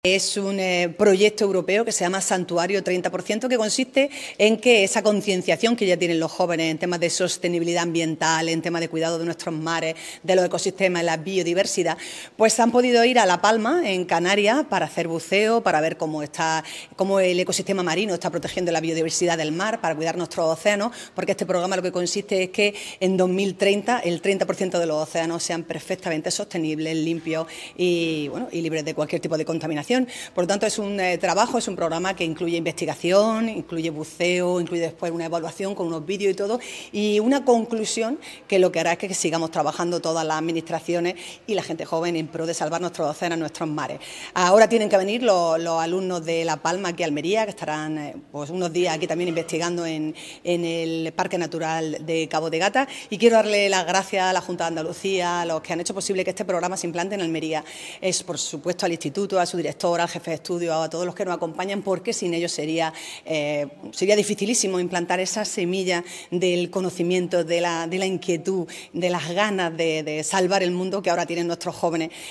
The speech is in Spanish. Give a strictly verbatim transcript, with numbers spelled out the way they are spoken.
Es un eh, proyecto europeo que se llama Santuario treinta por ciento, que consiste en que esa concienciación que ya tienen los jóvenes en temas de sostenibilidad ambiental, en temas de cuidado de nuestros mares, de los ecosistemas, la biodiversidad, pues han podido ir a La Palma, en Canarias, para hacer buceo, para ver cómo está, cómo el ecosistema marino está protegiendo la biodiversidad del mar, para cuidar nuestros océanos, porque este programa lo que consiste es que en dos mil treinta el treinta por ciento de los océanos sean perfectamente sostenibles, limpios y, bueno, y libres de cualquier tipo de contaminación. Por lo tanto, es un eh, trabajo, es un programa que incluye investigación, incluye buceo, incluye después una evaluación con unos vídeos y todo, y una conclusión que lo que hará es que sigamos trabajando todas las administraciones y la gente joven en pro de salvar nuestros océanos, nuestros mares. Ahora tienen que venir los, los alumnos de La Palma aquí a Almería, que estarán eh, pues unos días aquí también investigando en, en el Parque Natural de Cabo de Gata, y quiero darle las gracias a la Junta de Andalucía, a los que han hecho posible que este programa se implante en Almería. Es, por supuesto, al Instituto, a su director, al jefe de estudio, a todos los que nos acompañan, porque sin ellos sería, eh, sería dificilísimo implantar esa semilla del conocimiento, de la, de la inquietud, de las ganas de, de salvar el mundo que ahora tienen nuestros jóvenes